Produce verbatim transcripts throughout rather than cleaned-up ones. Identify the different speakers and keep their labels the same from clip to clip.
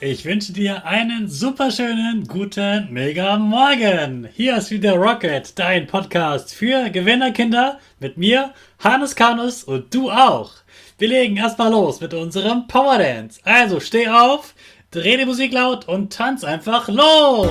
Speaker 1: Ich wünsche dir einen superschönen guten Mega Morgen. Hier ist wieder Rocket, dein Podcast für Gewinnerkinder mit mir, Hannes Kanus und du auch. Wir legen erstmal los mit unserem Power Dance. Also steh auf, dreh die Musik laut und tanz einfach los.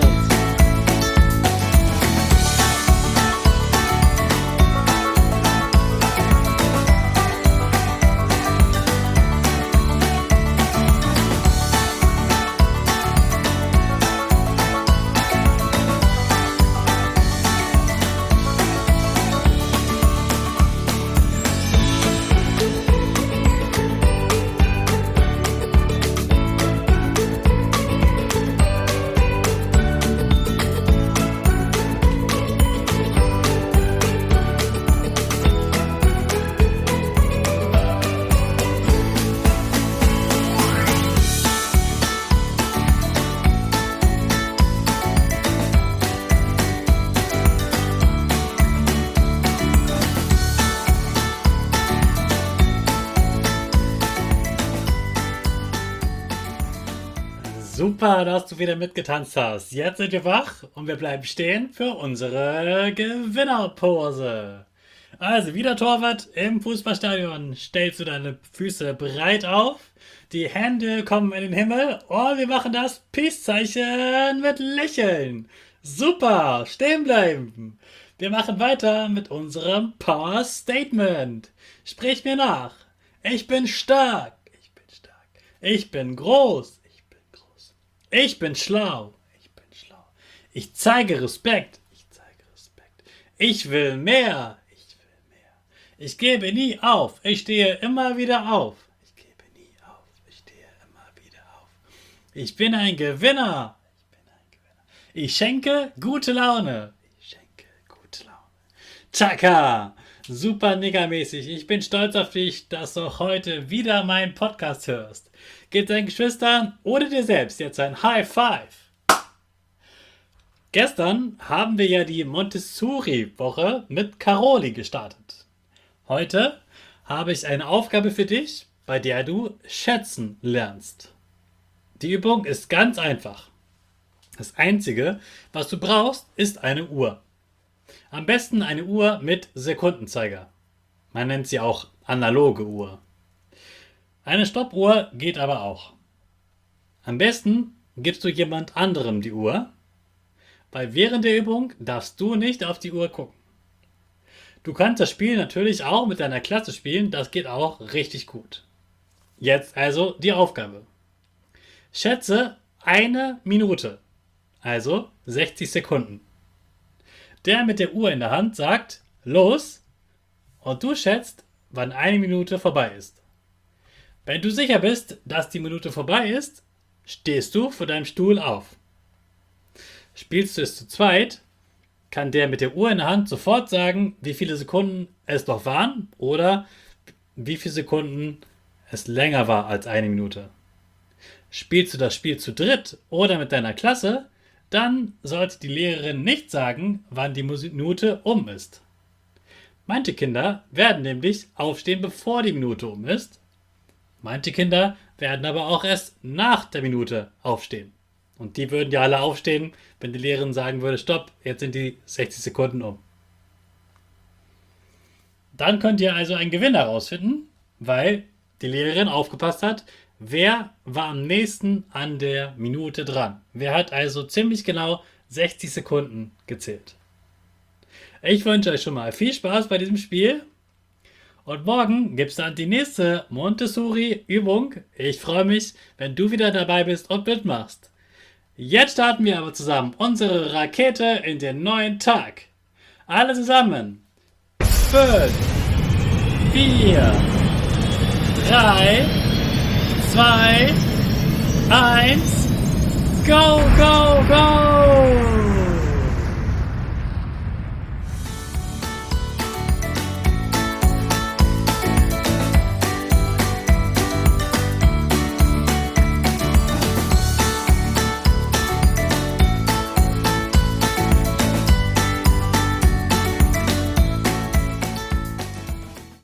Speaker 1: Super, dass du wieder mitgetanzt hast. Jetzt sind wir wach und wir bleiben stehen für unsere Gewinnerpose. Also wieder Torwart im Fußballstadion. Stellst du deine Füße breit auf, die Hände kommen in den Himmel und wir machen das Peace-Zeichen mit Lächeln. Super, stehen bleiben. Wir machen weiter mit unserem Power Statement. Sprich mir nach. Ich bin stark. Ich bin stark. Ich bin groß. Ich bin schlau. Ich bin schlau. Ich zeige Respekt. Ich zeige Respekt. Ich will mehr. Ich will mehr. Ich gebe nie auf. Ich stehe immer wieder auf. Ich gebe nie auf. Ich stehe immer wieder auf. Ich bin ein Gewinner. Ich bin ein Gewinner. Ich schenke gute Laune. Ich schenke gute Laune. Chaka! Super niggermäßig. Ich bin stolz auf dich, dass du heute wieder meinen Podcast hörst. Gib deinen Geschwistern oder dir selbst jetzt ein High Five. Gestern haben wir ja die Montessori-Woche mit Caroli gestartet. Heute habe ich eine Aufgabe für dich, bei der du schätzen lernst. Die Übung ist ganz einfach. Das Einzige, was du brauchst, ist eine Uhr. Am besten eine Uhr mit Sekundenzeiger. Man nennt sie auch analoge Uhr. Eine Stoppuhr geht aber auch. Am besten gibst du jemand anderem die Uhr, weil während der Übung darfst du nicht auf die Uhr gucken. Du kannst das Spiel natürlich auch mit deiner Klasse spielen, das geht auch richtig gut. Jetzt also die Aufgabe. Schätze eine Minute, also sechzig Sekunden. Der mit der Uhr in der Hand sagt, los, und du schätzt, wann eine Minute vorbei ist. Wenn du sicher bist, dass die Minute vorbei ist, stehst du von deinem Stuhl auf. Spielst du es zu zweit, kann der mit der Uhr in der Hand sofort sagen, wie viele Sekunden es noch waren oder wie viele Sekunden es länger war als eine Minute. Spielst du das Spiel zu dritt oder mit deiner Klasse, dann sollte die Lehrerin nicht sagen, wann die Minute um ist. Manche Kinder werden nämlich aufstehen, bevor die Minute um ist. Manche Kinder werden aber auch erst nach der Minute aufstehen. Und die würden ja alle aufstehen, wenn die Lehrerin sagen würde, stopp, jetzt sind die sechzig Sekunden um. Dann könnt ihr also einen Gewinner rausfinden, weil die Lehrerin aufgepasst hat, wer war am nächsten an der Minute dran. Wer hat also ziemlich genau sechzig Sekunden gezählt. Ich wünsche euch schon mal viel Spaß bei diesem Spiel. Und morgen gibt es dann die nächste Montessori-Übung. Ich freue mich, wenn du wieder dabei bist und mitmachst. Jetzt starten wir aber zusammen unsere Rakete in den neuen Tag. Alle zusammen. fünf, vier, drei, zwei, eins, go, go, go!